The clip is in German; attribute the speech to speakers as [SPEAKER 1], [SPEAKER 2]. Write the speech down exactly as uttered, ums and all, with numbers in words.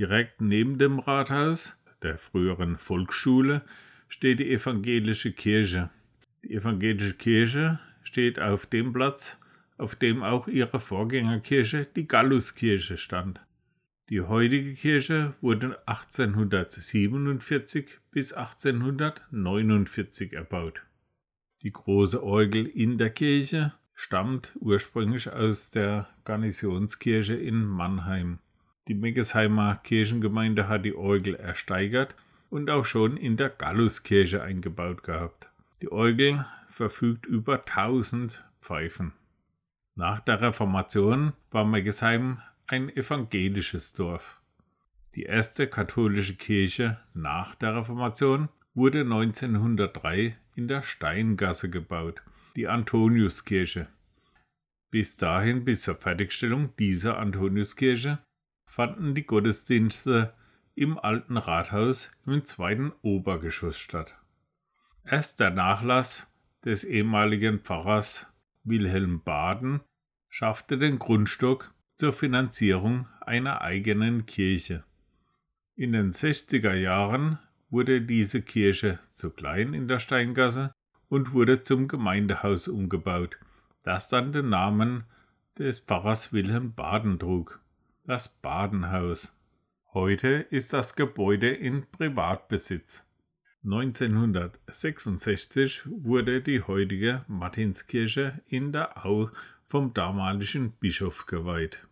[SPEAKER 1] Direkt neben dem Rathaus, der früheren Volksschule, steht die evangelische Kirche. Die evangelische Kirche steht auf dem Platz, auf dem auch ihre Vorgängerkirche, die Galluskirche, stand. Die heutige Kirche wurde achtzehnhundertsiebenundvierzig bis achtzehnhundertneunundvierzig erbaut. Die große Orgel in der Kirche stammt ursprünglich aus der Garnisonskirche in Mannheim. Die Meggesheimer Kirchengemeinde hat die Orgel ersteigert und auch schon in der Galluskirche eingebaut gehabt. Die Orgel verfügt über tausend Pfeifen. Nach der Reformation war Meggesheim ein evangelisches Dorf. Die erste katholische Kirche nach der Reformation wurde neunzehnhundertdrei in der Steingasse gebaut, die Antoniuskirche. Bis dahin, bis zur Fertigstellung dieser Antoniuskirche, fanden die Gottesdienste im alten Rathaus im zweiten Obergeschoss statt. Erst der Nachlass des ehemaligen Pfarrers Wilhelm Baden schaffte den Grundstock zur Finanzierung einer eigenen Kirche. In den sechziger Jahren wurde diese Kirche zu klein in der Steingasse und wurde zum Gemeindehaus umgebaut, das dann den Namen des Pfarrers Wilhelm Baden trug, das Badenhaus. Heute ist das Gebäude in Privatbesitz. neunzehnhundertsechsundsechzig wurde die heutige Martinskirche in der Au vom damaligen Bischof geweiht.